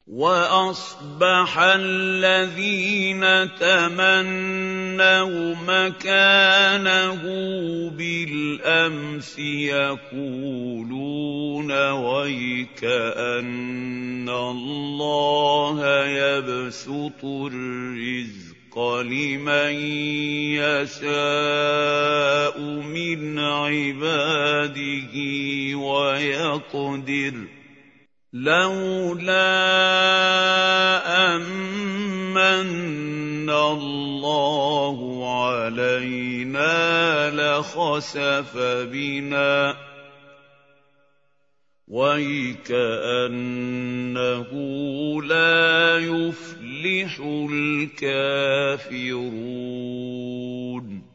وَأَصْبَحَ الَّذِينَ تَمَنَّوْا مَكَانَهُ بِالْأَمْسِ يَقُولُونَ وَيْكَأَنَّ اللَّهَ يَبْسُطُ الرِّزْقَ لِمَن يَشَاءُ مِنْ عِبَادِهِ وَيَقْدِرُ لَوْلَا أَن اللَّهُ عَلَيْنَا لَخَسَفَ بِنَا وَيْكَأَنَّهُ لَا يُفْلِحُ الْكَافِرُونَ